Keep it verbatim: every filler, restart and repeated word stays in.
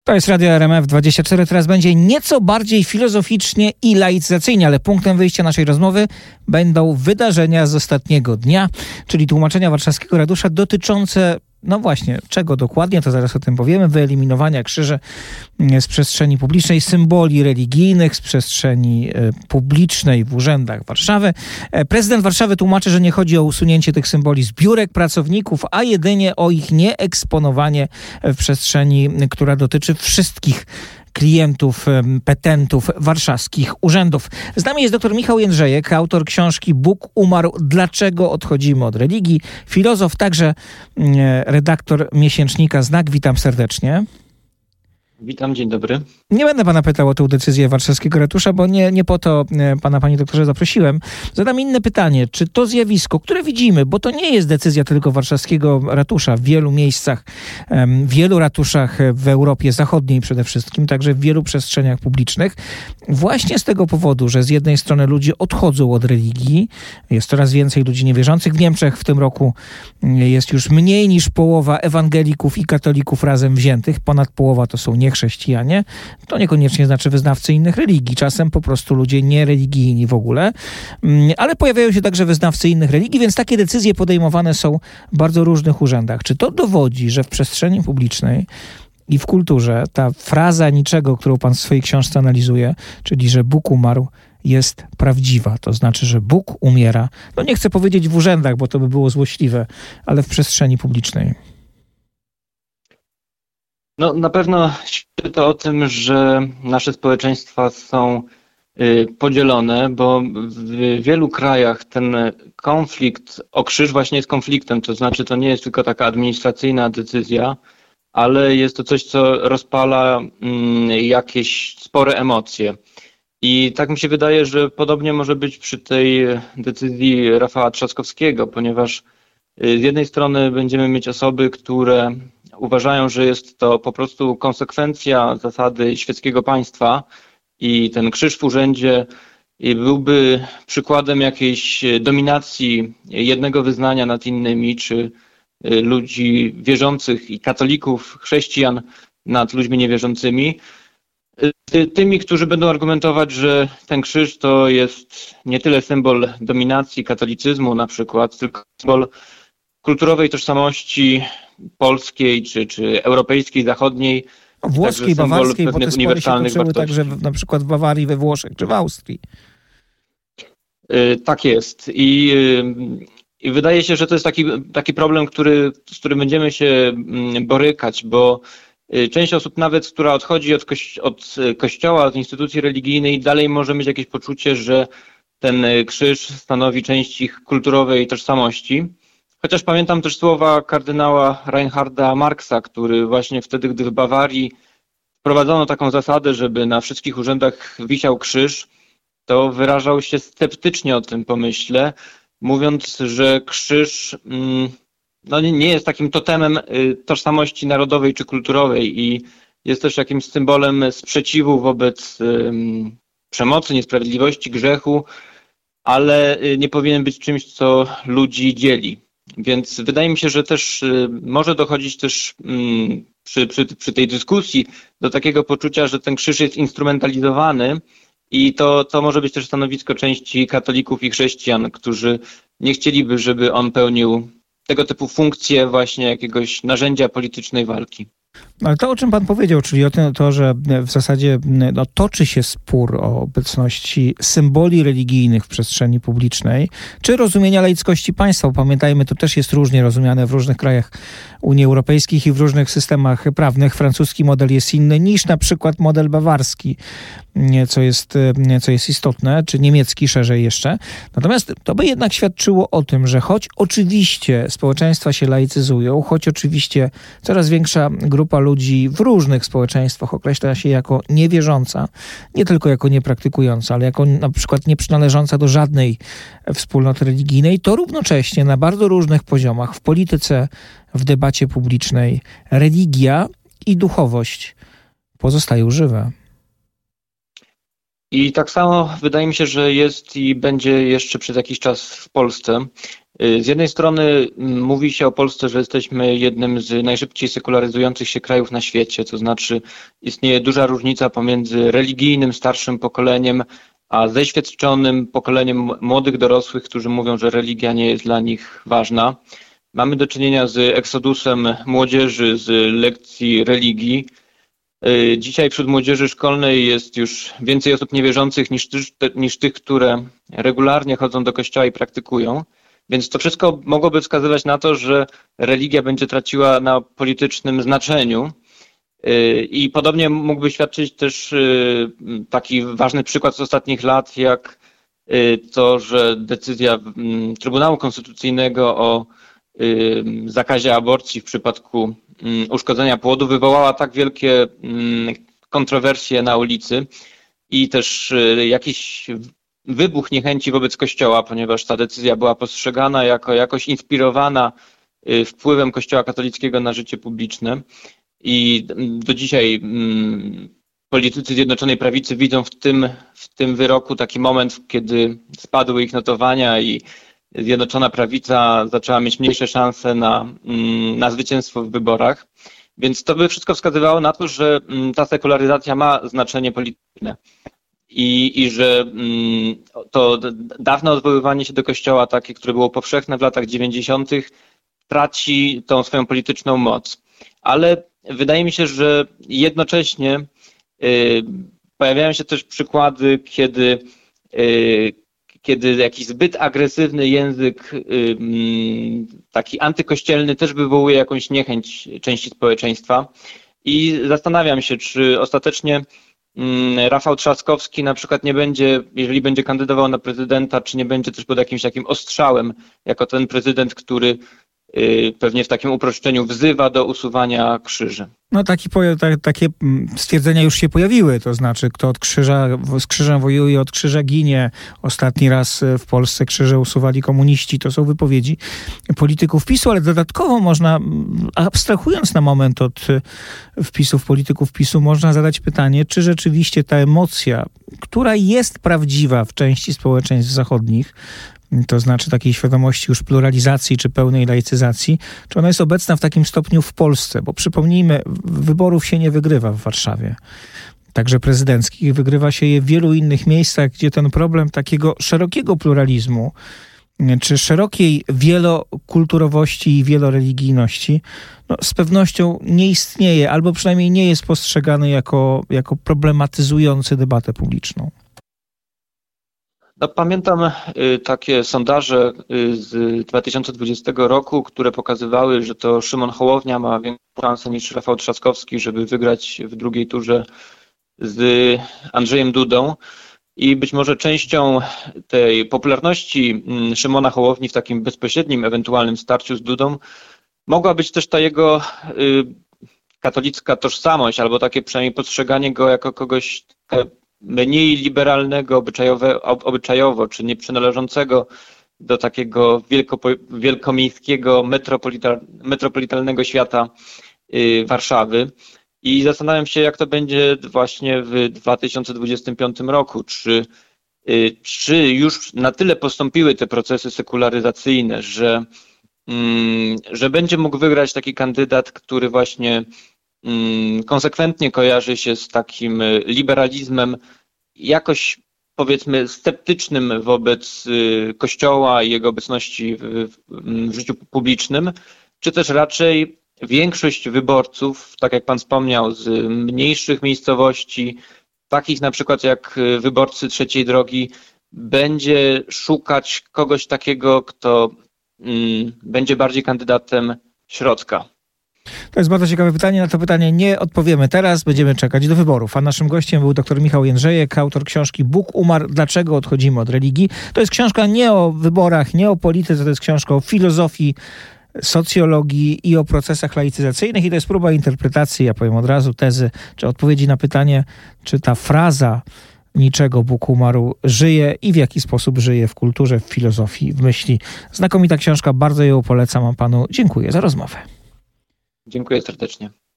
To jest Radio R M F dwadzieścia cztery. Teraz będzie nieco bardziej filozoficznie i laicyzacyjnie, ale punktem wyjścia naszej rozmowy będą wydarzenia z ostatniego dnia, czyli tłumaczenia warszawskiego ratusza dotyczące, no właśnie, czego dokładnie, to zaraz o tym powiemy, wyeliminowania krzyży z przestrzeni publicznej, symboli religijnych z przestrzeni publicznej w urzędach Warszawy. Prezydent Warszawy tłumaczy, że nie chodzi o usunięcie tych symboli z biurek pracowników, a jedynie o ich nieeksponowanie w przestrzeni, która dotyczy wszystkich klientów, petentów warszawskich urzędów. Z nami jest dr Michał Jędrzejek, autor książki Bóg umarł. Dlaczego odchodzimy od religii? Filozof, także redaktor miesięcznika Znak. Witam serdecznie. Witam, dzień dobry. Nie będę pana pytał o tę decyzję warszawskiego ratusza, bo nie, nie po to pana, panie doktorze, zaprosiłem. Zadam inne pytanie. Czy to zjawisko, które widzimy, bo to nie jest decyzja tylko warszawskiego ratusza, w wielu miejscach, w wielu ratuszach w Europie Zachodniej przede wszystkim, także w wielu przestrzeniach publicznych, właśnie z tego powodu, że z jednej strony ludzie odchodzą od religii, jest coraz więcej ludzi niewierzących. W Niemczech w tym roku jest już mniej niż połowa ewangelików i katolików razem wziętych. Ponad połowa to są niechrześcijanie. To niekoniecznie znaczy wyznawcy innych religii. Czasem po prostu ludzie niereligijni w ogóle. Ale pojawiają się także wyznawcy innych religii, więc takie decyzje podejmowane są w bardzo różnych urzędach. Czy to dowodzi, że w przestrzeni publicznej i w kulturze ta fraza niczego, którą pan w swojej książce analizuje, czyli że Bóg umarł, jest prawdziwa? To znaczy, że Bóg umiera. No nie chcę powiedzieć w urzędach, bo to by było złośliwe, ale w przestrzeni publicznej. No, na pewno świadczy to o tym, że nasze społeczeństwa są y, podzielone, bo w wielu krajach ten konflikt o krzyż właśnie jest konfliktem, to znaczy to nie jest tylko taka administracyjna decyzja, ale jest to coś, co rozpala y, jakieś spore emocje. I tak mi się wydaje, że podobnie może być przy tej decyzji Rafała Trzaskowskiego, ponieważ y, z jednej strony będziemy mieć osoby, które uważają, że jest to po prostu konsekwencja zasady świeckiego państwa i ten krzyż w urzędzie byłby przykładem jakiejś dominacji jednego wyznania nad innymi, czy ludzi wierzących i katolików, chrześcijan nad ludźmi niewierzącymi. Tymi, którzy będą argumentować, że ten krzyż to jest nie tyle symbol dominacji katolicyzmu na przykład, tylko symbol kulturowej tożsamości polskiej, czy, czy europejskiej, zachodniej. Włoskiej, bawarskiej, bo te spory się toczyły także w, na przykład w Bawarii, we Włoszech, czy w Austrii. Yy, tak jest. I, yy, I wydaje się, że to jest taki, taki problem, który, z którym będziemy się borykać, bo yy, część osób nawet, która odchodzi od, kości- od kościoła, od instytucji religijnej, dalej może mieć jakieś poczucie, że ten krzyż stanowi część ich kulturowej tożsamości. Chociaż pamiętam też słowa kardynała Reinharda Marksa, który właśnie wtedy, gdy w Bawarii wprowadzono taką zasadę, żeby na wszystkich urzędach wisiał krzyż, to wyrażał się sceptycznie o tym pomyśle, mówiąc, że krzyż no, nie jest takim totemem tożsamości narodowej czy kulturowej i jest też jakimś symbolem sprzeciwu wobec um, przemocy, niesprawiedliwości, grzechu, ale nie powinien być czymś, co ludzi dzieli. Więc wydaje mi się, że też może dochodzić też przy, przy, przy tej dyskusji do takiego poczucia, że ten krzyż jest instrumentalizowany i to, to może być też stanowisko części katolików i chrześcijan, którzy nie chcieliby, żeby on pełnił tego typu funkcje właśnie jakiegoś narzędzia politycznej walki. Ale to, o czym pan powiedział, czyli o tym, to, że w zasadzie no, toczy się spór o obecności symboli religijnych w przestrzeni publicznej, czy rozumienia laickości państwa. Bo pamiętajmy, to też jest różnie rozumiane w różnych krajach Unii Europejskiej i w różnych systemach prawnych. Francuski model jest inny niż na przykład model bawarski, co jest, co jest istotne, czy niemiecki szerzej jeszcze. Natomiast to by jednak świadczyło o tym, że choć oczywiście społeczeństwa się laicyzują, choć oczywiście coraz większa grupa ludzi w różnych społeczeństwach określa się jako niewierząca, nie tylko jako niepraktykująca, ale jako na przykład nieprzynależąca do żadnej wspólnoty religijnej, to równocześnie na bardzo różnych poziomach w polityce, w debacie publicznej religia i duchowość pozostają żywe. I tak samo wydaje mi się, że jest i będzie jeszcze przez jakiś czas w Polsce. Z jednej strony mówi się o Polsce, że jesteśmy jednym z najszybciej sekularyzujących się krajów na świecie, to znaczy istnieje duża różnica pomiędzy religijnym, starszym pokoleniem, a zeświadczonym pokoleniem młodych dorosłych, którzy mówią, że religia nie jest dla nich ważna. Mamy do czynienia z eksodusem młodzieży z lekcji religii. Dzisiaj wśród młodzieży szkolnej jest już więcej osób niewierzących niż, niż tych, które regularnie chodzą do kościoła i praktykują. Więc to wszystko mogłoby wskazywać na to, że religia będzie traciła na politycznym znaczeniu. I podobnie mógłby świadczyć też taki ważny przykład z ostatnich lat, jak to, że decyzja Trybunału Konstytucyjnego o zakazie aborcji w przypadku uszkodzenia płodu wywołała tak wielkie kontrowersje na ulicy i też jakiś wybuch niechęci wobec Kościoła, ponieważ ta decyzja była postrzegana jako jakoś inspirowana wpływem Kościoła katolickiego na życie publiczne. I do dzisiaj politycy Zjednoczonej Prawicy widzą w tym, w tym wyroku taki moment, kiedy spadły ich notowania i Zjednoczona Prawica zaczęła mieć mniejsze szanse na, na zwycięstwo w wyborach. Więc to by wszystko wskazywało na to, że ta sekularyzacja ma znaczenie polityczne i, i że to dawne odwoływanie się do Kościoła, takie, które było powszechne w latach dziewięćdziesiątych, traci tą swoją polityczną moc. Ale wydaje mi się, że jednocześnie y, pojawiają się też przykłady, kiedy, y, kiedy jakiś zbyt agresywny język y, taki antykościelny też wywołuje jakąś niechęć części społeczeństwa. I zastanawiam się, czy ostatecznie y, Rafał Trzaskowski na przykład nie będzie, jeżeli będzie kandydował na prezydenta, czy nie będzie też pod jakimś takim ostrzałem, jako ten prezydent, który pewnie w takim uproszczeniu wzywa do usuwania krzyży. No taki, takie stwierdzenia już się pojawiły, to znaczy kto od krzyża, z krzyżem wojuje, od krzyża ginie. Ostatni raz w Polsce krzyże usuwali komuniści. To są wypowiedzi polityków PiSu, ale dodatkowo można, abstrahując na moment od wpisów polityków PiSu, można zadać pytanie, czy rzeczywiście ta emocja, która jest prawdziwa w części społeczeństw zachodnich, to znaczy takiej świadomości już pluralizacji czy pełnej laicyzacji, czy ona jest obecna w takim stopniu w Polsce? Bo przypomnijmy, wyborów się nie wygrywa w Warszawie, także prezydenckich. Wygrywa się je w wielu innych miejscach, gdzie ten problem takiego szerokiego pluralizmu czy szerokiej wielokulturowości i wieloreligijności no, z pewnością nie istnieje, albo przynajmniej nie jest postrzegany jako, jako problematyzujący debatę publiczną. No, pamiętam y, takie sondaże y, z dwa tysiące dwudziestego roku, które pokazywały, że to Szymon Hołownia ma większą szansę niż Rafał Trzaskowski, żeby wygrać w drugiej turze z Andrzejem Dudą. I być może częścią tej popularności y, Szymona Hołowni w takim bezpośrednim, ewentualnym starciu z Dudą mogła być też ta jego y, katolicka tożsamość, albo takie przynajmniej postrzeganie go jako kogoś mniej liberalnego obyczajowo, obyczajowo czy nie przynależącego do takiego wielko, wielkomiejskiego, metropolita, metropolitalnego świata y, Warszawy. I zastanawiam się, jak to będzie właśnie w dwa tysiące dwudziestym piątym roku. Czy, y, czy już na tyle postąpiły te procesy sekularyzacyjne, że, y, że będzie mógł wygrać taki kandydat, który właśnie konsekwentnie kojarzy się z takim liberalizmem, jakoś powiedzmy sceptycznym wobec Kościoła i jego obecności w, w życiu publicznym, czy też raczej większość wyborców, tak jak pan wspomniał, z mniejszych miejscowości, takich na przykład jak wyborcy Trzeciej Drogi, będzie szukać kogoś takiego, kto mm, będzie bardziej kandydatem środka. To jest bardzo ciekawe pytanie. Na to pytanie nie odpowiemy teraz. Będziemy czekać do wyborów. A naszym gościem był dr Michał Jędrzejek, autor książki Bóg umarł. Dlaczego odchodzimy od religii? To jest książka nie o wyborach, nie o polityce. To jest książka o filozofii, socjologii i o procesach laicyzacyjnych. I to jest próba interpretacji, ja powiem od razu, tezy, czy odpowiedzi na pytanie, czy ta fraza niczego Bóg umarł żyje i w jaki sposób żyje w kulturze, w filozofii, w myśli. Znakomita książka. Bardzo ją polecam. A panu dziękuję za rozmowę. Dziękuję serdecznie.